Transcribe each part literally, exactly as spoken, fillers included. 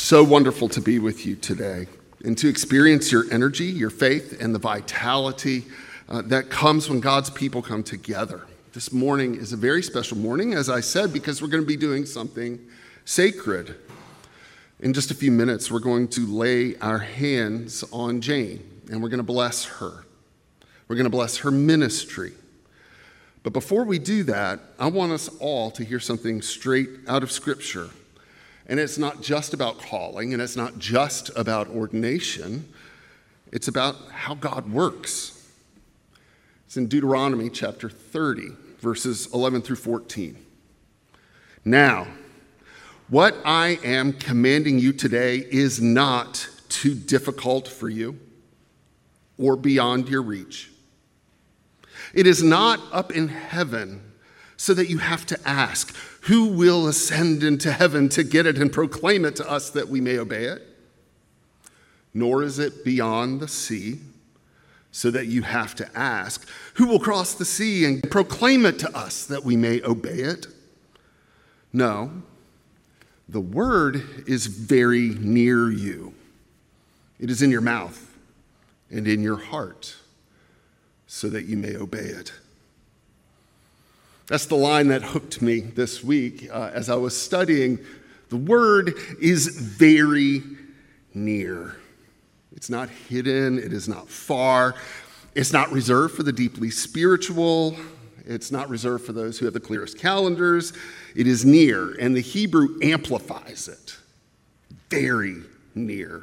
So wonderful to be with you today and to experience your energy, your faith, and the vitality uh, that comes when God's people come together. This morning is a very special morning, as I said, because we're going to be doing something sacred. In just a few minutes, we're going to lay our hands on Jane, and we're going to bless her. We're going to bless her ministry. But before we do that, I want us all to hear something straight out of Scripture. And it's not just about calling, and it's not just about ordination. It's about how God works. It's in Deuteronomy chapter thirty, verses eleven through fourteen. Now, what I am commanding you today is not too difficult for you or beyond your reach. It is not up in heaven so that you have to ask, who will ascend into heaven to get it and proclaim it to us that we may obey it? Nor is it beyond the sea so that you have to ask, who will cross the sea and proclaim it to us that we may obey it? No, the word is very near you. It is in your mouth and in your heart so that you may obey it. That's the line that hooked me this week uh, as I was studying. The word is very near. It's not hidden. It is not far. It's not reserved for the deeply spiritual. It's not reserved for those who have the clearest calendars. It is near, and the Hebrew amplifies it. Very near.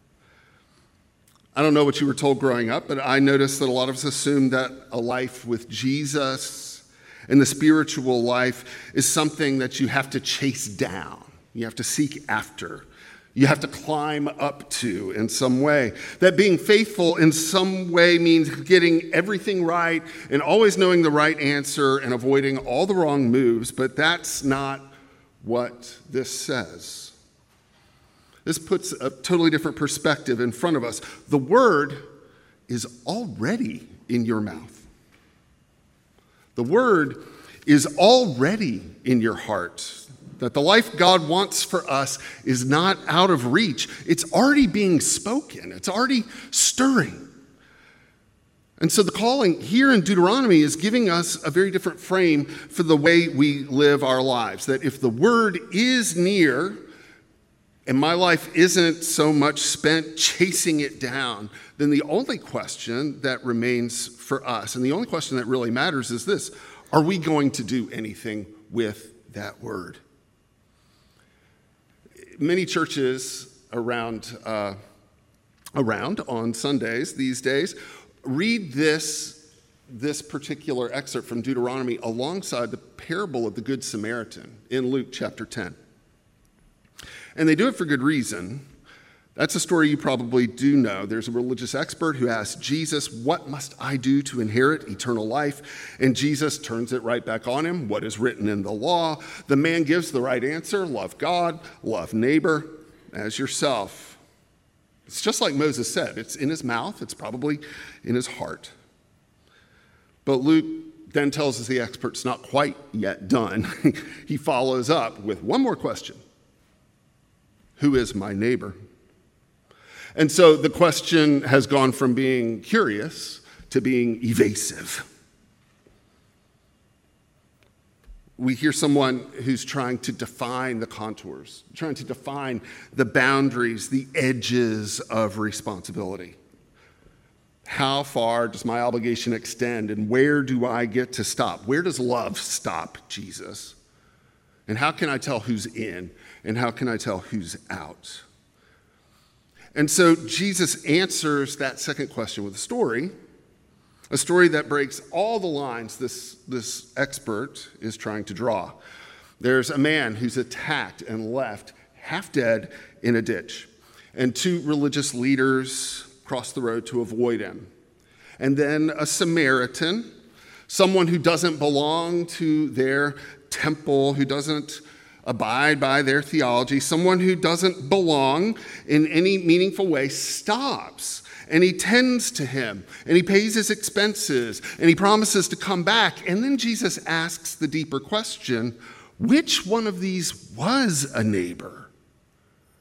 I don't know what you were told growing up, but I noticed that a lot of us assume that a life with Jesus and the spiritual life is something that you have to chase down. You have to seek after. You have to climb up to in some way. That being faithful in some way means getting everything right and always knowing the right answer and avoiding all the wrong moves, but that's not what this says. This puts a totally different perspective in front of us. The word is already in your mouth. The word is already in your heart. That the life God wants for us is not out of reach. It's already being spoken. It's already stirring. And so the calling here in Deuteronomy is giving us a very different frame for the way we live our lives. That if the word is near, and my life isn't so much spent chasing it down, then the only question that remains for us, and the only question that really matters is this: are we going to do anything with that word? Many churches around, uh, around on Sundays these days read this, this particular excerpt from Deuteronomy alongside the parable of the Good Samaritan in Luke chapter ten. And they do it for good reason. That's a story you probably do know. There's a religious expert who asks Jesus, what must I do to inherit eternal life? And Jesus turns it right back on him. What is written in the law? The man gives the right answer. Love God, love neighbor as yourself. It's just like Moses said. It's in his mouth. It's probably in his heart. But Luke then tells us the expert's not quite yet done. He follows up with one more question. Who is my neighbor? And so the question has gone from being curious to being evasive. We hear someone who's trying to define the contours, trying to define the boundaries, the edges of responsibility. How far does my obligation extend, and where do I get to stop? Where does love stop, Jesus? And how can I tell who's in, and how can I tell who's out? And so Jesus answers that second question with a story, a story that breaks all the lines this, this expert is trying to draw. There's a man who's attacked and left half dead in a ditch, and two religious leaders cross the road to avoid him. And then a Samaritan, someone who doesn't belong to their temple, who doesn't abide by their theology, someone who doesn't belong in any meaningful way, stops and he tends to him and he pays his expenses and he promises to come back. And then Jesus asks the deeper question, which one of these was a neighbor?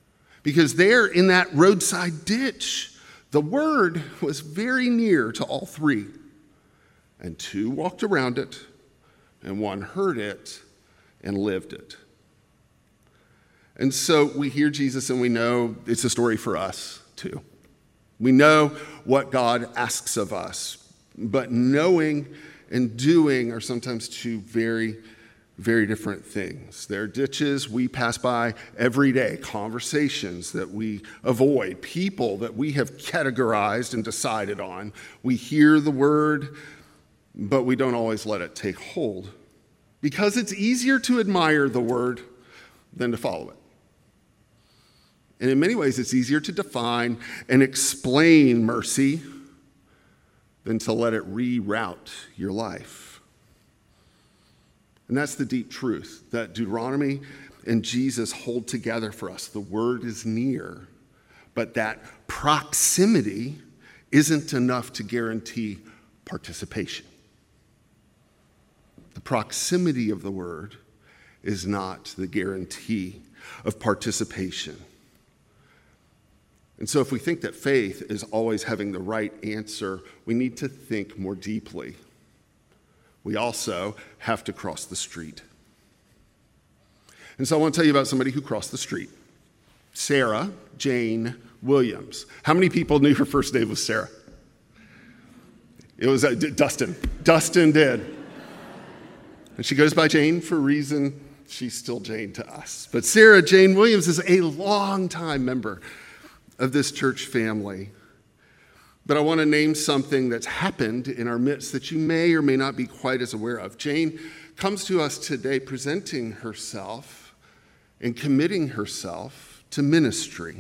Because there in that roadside ditch, the word was very near to all three. And two walked around it, and one heard it and lived it. And so we hear Jesus and we know it's a story for us too. We know what God asks of us, but knowing and doing are sometimes two very, very different things. There are ditches we pass by every day, conversations that we avoid, people that we have categorized and decided on. We hear the word, but we don't always let it take hold because it's easier to admire the word than to follow it. And in many ways, it's easier to define and explain mercy than to let it reroute your life. And that's the deep truth that Deuteronomy and Jesus hold together for us. The word is near, but that proximity isn't enough to guarantee participation. The proximity of the word is not the guarantee of participation. And so if we think that faith is always having the right answer, we need to think more deeply. We also have to cross the street. And so I want to tell you about somebody who crossed the street. Sarah Jane Williams. How many people knew her first name was Sarah? It was uh, D- Dustin. Dustin did. And she goes by Jane for a reason. She's still Jane to us. But Sarah Jane Williams is a longtime member of this church family. But I want to name something that's happened in our midst that you may or may not be quite as aware of. Jane comes to us today presenting herself and committing herself to ministry.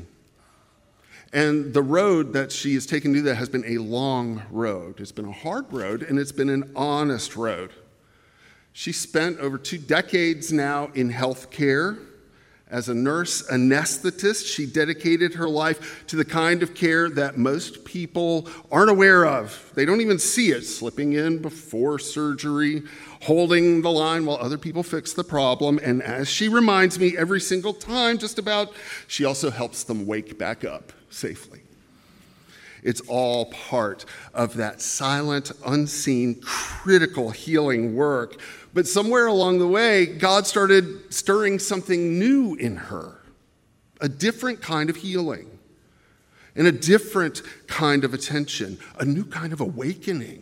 And the road that she has taken to do that has been a long road. It's been a hard road, and it's been an honest road. She spent over two decades now in healthcare. As a nurse anesthetist, she dedicated her life to the kind of care that most people aren't aware of. They don't even see it, slipping in before surgery, holding the line while other people fix the problem. And as she reminds me every single time, just about, she also helps them wake back up safely. It's all part of that silent, unseen, critical healing work. But somewhere along the way, God started stirring something new in her, a different kind of healing, and a different kind of attention, a new kind of awakening.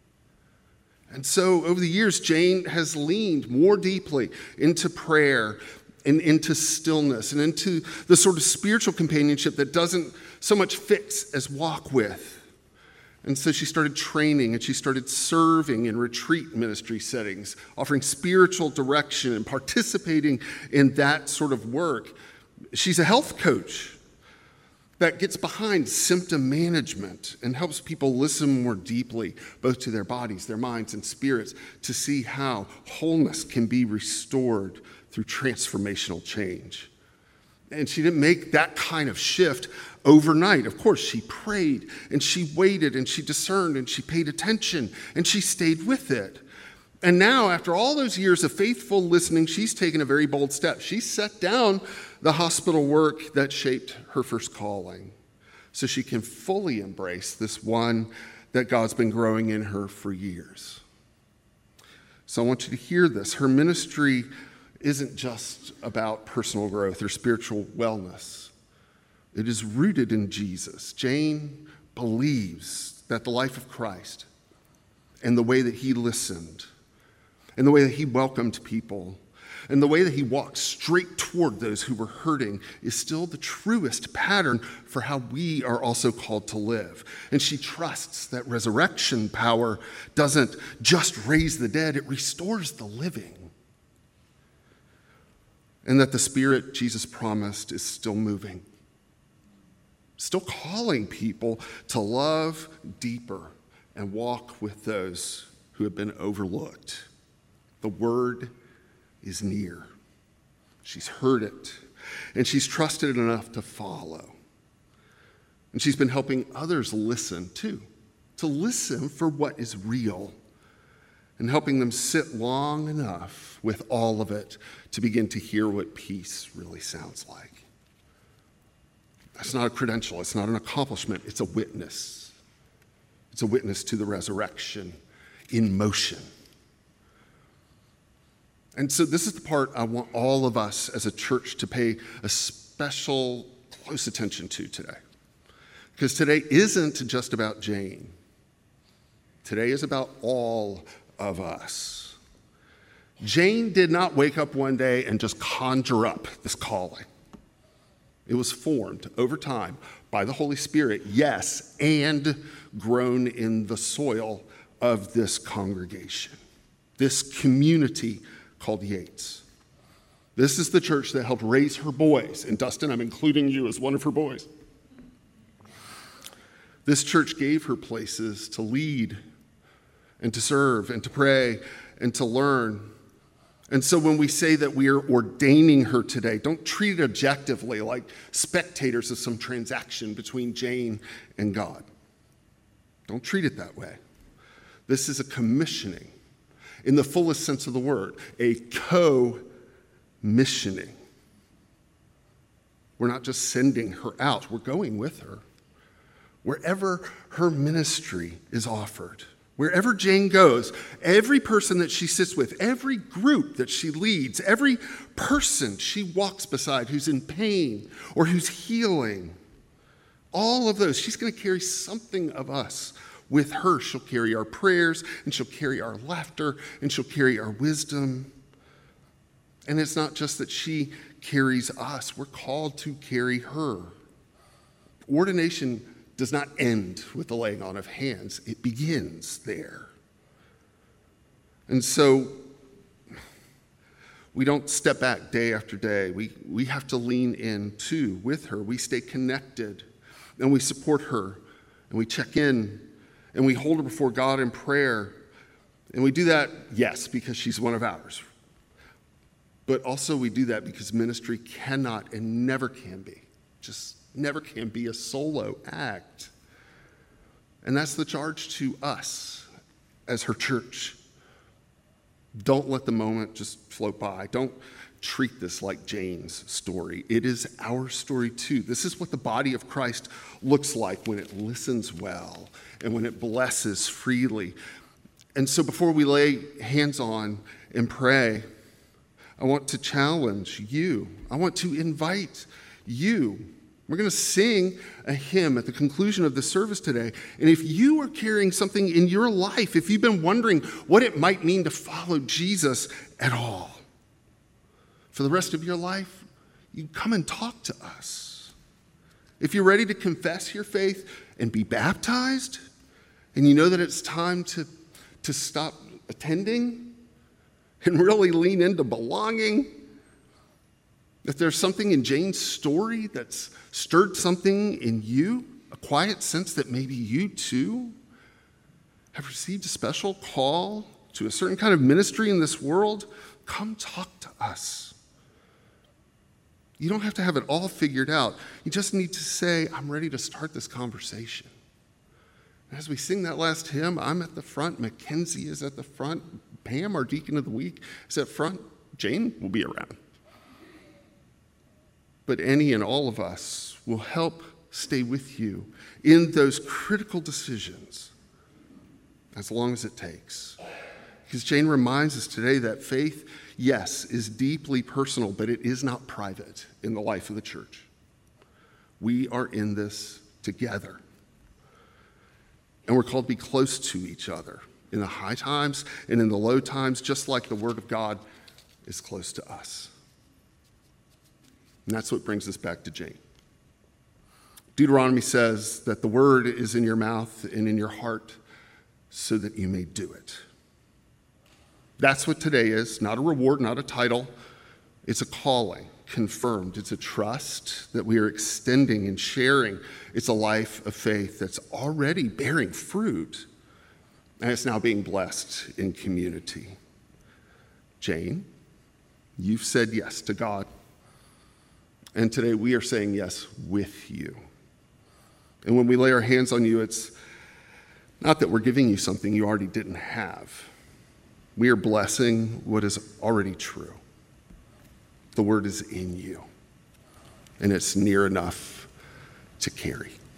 And so over the years, Jane has leaned more deeply into prayer and into stillness and into the sort of spiritual companionship that doesn't so much fix as walk with. And so she started training and she started serving in retreat ministry settings, offering spiritual direction and participating in that sort of work. She's a health coach that gets behind symptom management and helps people listen more deeply, both to their bodies, their minds, and spirits, to see how wholeness can be restored through transformational change. And she didn't make that kind of shift overnight. Of course, she prayed and she waited and she discerned and she paid attention and she stayed with it. And now, after all those years of faithful listening, she's taken a very bold step. She set down the hospital work that shaped her first calling so she can fully embrace this one that God's been growing in her for years. So I want you to hear this. Her ministry isn't just about personal growth or spiritual wellness. It is rooted in Jesus. Jane believes that the life of Christ and the way that he listened and the way that he welcomed people and the way that he walked straight toward those who were hurting is still the truest pattern for how we are also called to live. And she trusts that resurrection power doesn't just raise the dead, it restores the living. And that the Spirit Jesus promised is still moving, still calling people to love deeper and walk with those who have been overlooked. The word is near. She's heard it, and she's trusted it enough to follow. And she's been helping others listen too, to listen for what is real, and helping them sit long enough with all of it to begin to hear what peace really sounds like. It's not a credential. It's not an accomplishment. It's a witness. It's a witness to the resurrection in motion. And so this is the part I want all of us as a church to pay a special close attention to today. Because today isn't just about Jane. Today is about all of us. Jane did not wake up one day and just conjure up this calling. It was formed over time by the Holy Spirit, yes, and grown in the soil of this congregation, this community called Yates. This is the church that helped raise her boys. And Dustin, I'm including you as one of her boys. This church gave her places to lead and to serve and to pray and to learn. And so when we say that we are ordaining her today, don't treat it objectively like spectators of some transaction between Jane and God. Don't treat it that way. This is a commissioning in the fullest sense of the word, a co-missioning. We're not just sending her out, we're going with her. Wherever her ministry is offered, wherever Jane goes, every person that she sits with, every group that she leads, every person she walks beside who's in pain or who's healing, all of those, she's going to carry something of us with her. She'll carry our prayers, and she'll carry our laughter, and she'll carry our wisdom. And it's not just that she carries us, we're called to carry her. Ordination does not end with the laying on of hands. It begins there. And so we don't step back day after day. We, we have to lean in too with her. We stay connected and we support her and we check in and we hold her before God in prayer. And we do that, yes, because she's one of ours. But also we do that because ministry cannot and never can be just never can be a solo act. And that's the charge to us as her church. Don't let the moment just float by. Don't treat this like Jane's story. It is our story too. This is what the body of Christ looks like when it listens well and when it blesses freely. And so before we lay hands on and pray, I want to challenge you. I want to invite you. We're going to sing a hymn at the conclusion of the service today. And if you are carrying something in your life, if you've been wondering what it might mean to follow Jesus at all, for the rest of your life, you come and talk to us. If you're ready to confess your faith and be baptized, and you know that it's time to, to stop attending and really lean into belonging, if there's something in Jane's story that's stirred something in you, a quiet sense that maybe you too have received a special call to a certain kind of ministry in this world, come talk to us. You don't have to have it all figured out. You just need to say, I'm ready to start this conversation. And as we sing that last hymn, I'm at the front, Mackenzie is at the front, Pam, our deacon of the week, is at front, Jane will be around. But any and all of us will help stay with you in those critical decisions as long as it takes. Because Jane reminds us today that faith, yes, is deeply personal, but it is not private in the life of the church. We are in this together. And we're called to be close to each other in the high times and in the low times, just like the Word of God is close to us. And that's what brings us back to Jane. Deuteronomy says that the word is in your mouth and in your heart so that you may do it. That's what today is, not a reward, not a title. It's a calling, confirmed. It's a trust that we are extending and sharing. It's a life of faith that's already bearing fruit, and it's now being blessed in community. Jane, you've said yes to God. And today we are saying yes with you. And when we lay our hands on you, it's not that we're giving you something you already didn't have. We are blessing what is already true. The word is in you. And it's near enough to carry.